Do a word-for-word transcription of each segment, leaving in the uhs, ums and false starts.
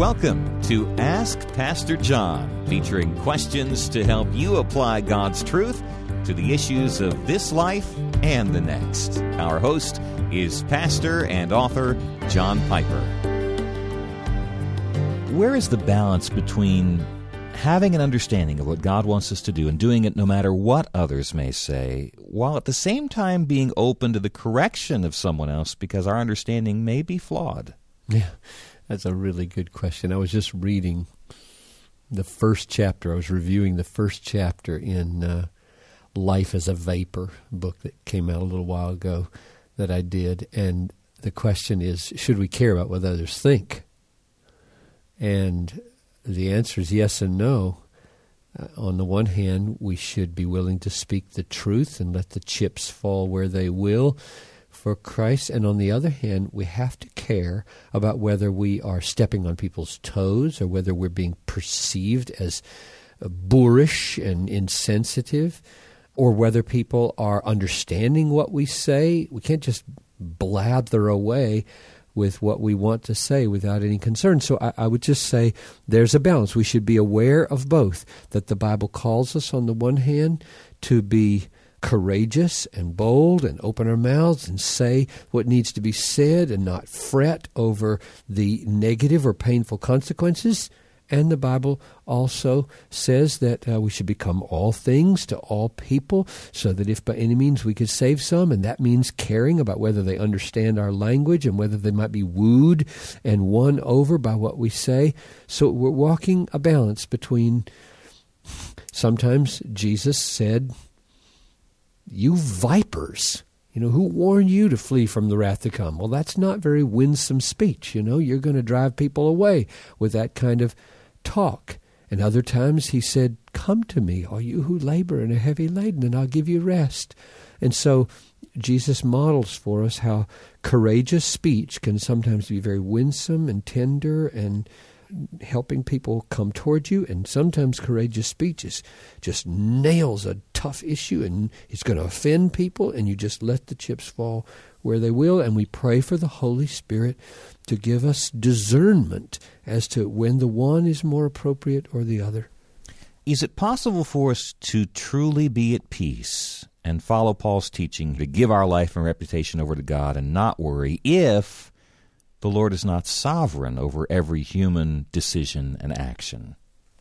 Welcome to Ask Pastor John, featuring questions to help you apply God's truth to the issues of this life and the next. Our host is pastor and author John Piper. Where is the balance between having an understanding of what God wants us to do and doing it no matter what others may say, while at the same time being open to the correction of someone else because our understanding may be flawed? Yeah, that's a really good question. I was just reading the first chapter. I was reviewing the first chapter in uh, Life as a Vapor, a book that came out a little while ago that I did. And the question is, should we care about what others think? And the answer is yes and no. Uh, on the one hand, we should be willing to speak the truth and let the chips fall where they will for Christ. And on the other hand, we have to care about whether we are stepping on people's toes or whether we're being perceived as uh, boorish and insensitive, or whether people are understanding what we say. We can't just blather away with what we want to say without any concern. So I, I would just say there's a balance. We should be aware of both, that the Bible calls us on the one hand to be courageous and bold and open our mouths and say what needs to be said and not fret over the negative or painful consequences. And the Bible also says that uh, we should become all things to all people, so that if by any means we could save some, and that means caring about whether they understand our language and whether they might be wooed and won over by what we say. So we're walking a balance between, sometimes Jesus said, "You vipers, you know, who warned you to flee from the wrath to come?" Well, that's not very winsome speech. You know, you're going to drive people away with that kind of talk. And other times he said, "Come to me, all you who labor and are heavy laden, and I'll give you rest." And so Jesus models for us how courageous speech can sometimes be very winsome and tender and helping people come toward you, and sometimes courageous speech is just nails a tough issue and it's going to offend people, and you just let the chips fall where they will. And we pray for the Holy Spirit to give us discernment as to when the one is more appropriate or the other. Is it possible for us to truly be at peace and follow Paul's teaching to give our life and reputation over to God and not worry if the Lord is not sovereign over every human decision and action?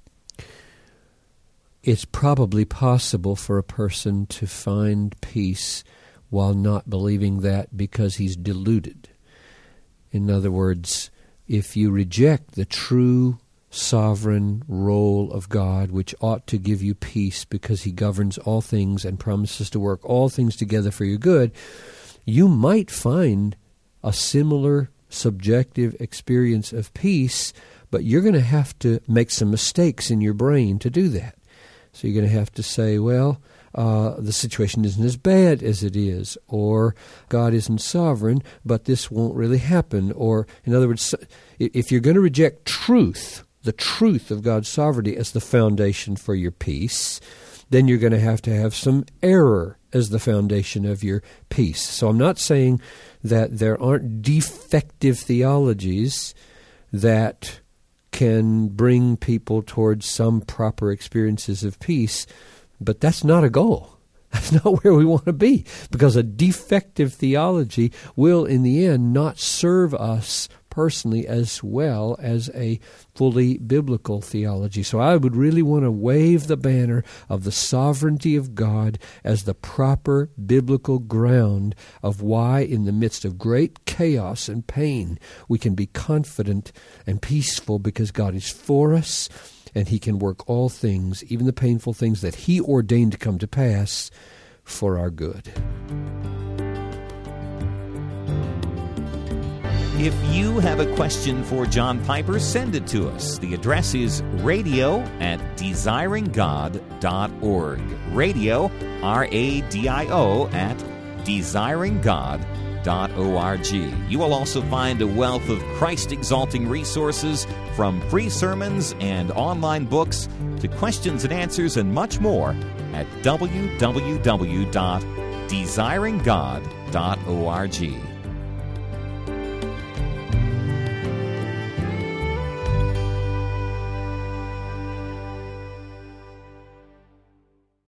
It's probably possible for a person to find peace while not believing that, because he's deluded. In other words, if you reject the true sovereign role of God, which ought to give you peace because he governs all things and promises to work all things together for your good, you might find a similar subjective experience of peace, but you're going to have to make some mistakes in your brain to do that. So you're going to have to say, well, uh, the situation isn't as bad as it is, or God isn't sovereign, but this won't really happen. Or, in other words, if you're going to reject truth, the truth of God's sovereignty as the foundation for your peace, then you're going to have to have some error as the foundation of your peace. So I'm not saying that there aren't defective theologies that can bring people towards some proper experiences of peace, but that's not a goal. That's not where we want to be, because a defective theology will, in the end, not serve us personally as well as a fully biblical theology. So I would really want to wave the banner of the sovereignty of God as the proper biblical ground of why, in the midst of great chaos and pain, we can be confident and peaceful, because God is for us and he can work all things, even the painful things that he ordained to come to pass, for our good. If you have a question for John Piper, send it to us. The address is radio at desiring god dot org. Radio, R A D I O, at desiring god dot org. You will also find a wealth of Christ-exalting resources, from free sermons and online books to questions and answers and much more, at w w w dot desiring god dot org.